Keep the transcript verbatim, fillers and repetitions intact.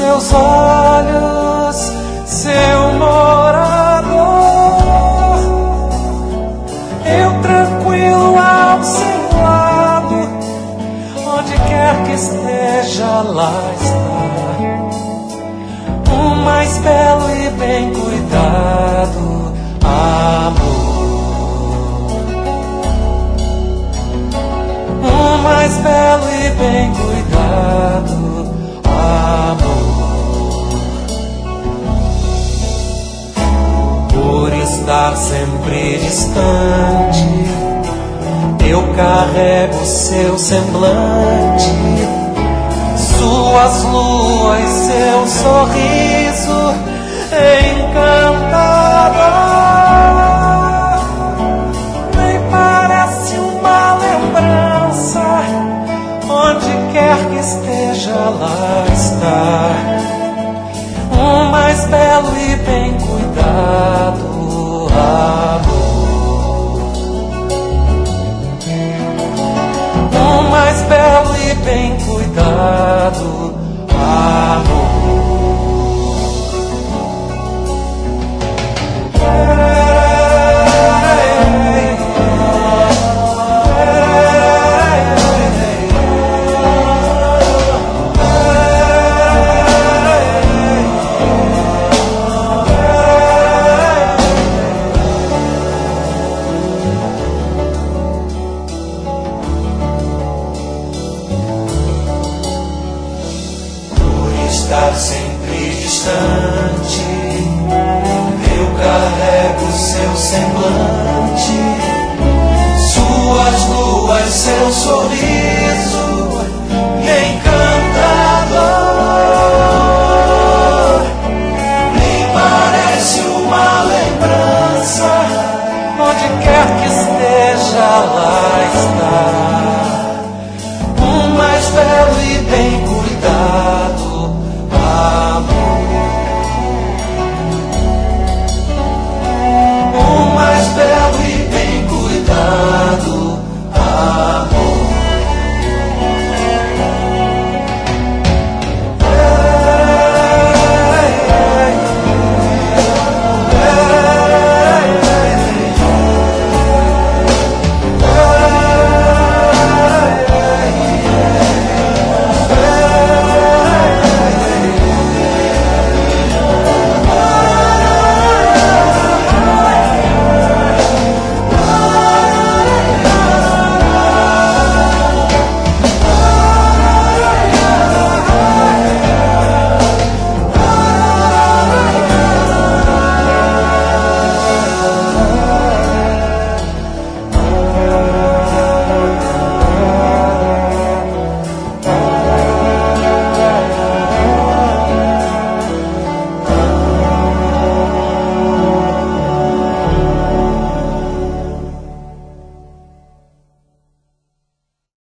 seus olhos, seu morador. Eu tranquilo ao seu lado, onde quer que esteja, lá está. O mais belo e bem cuidado amor. O mais belo e bem cuidado amor. Por estar sempre distante, eu carrego seu semblante, suas luas, seu sorriso encantador. Nem parece uma lembrança, onde quer que esteja, lá está. O mais belo e bem cuidado amor. O mais belo e bem cuidado amor. Estar sempre distante, eu carrego seu semblante, suas luas, seu sorriso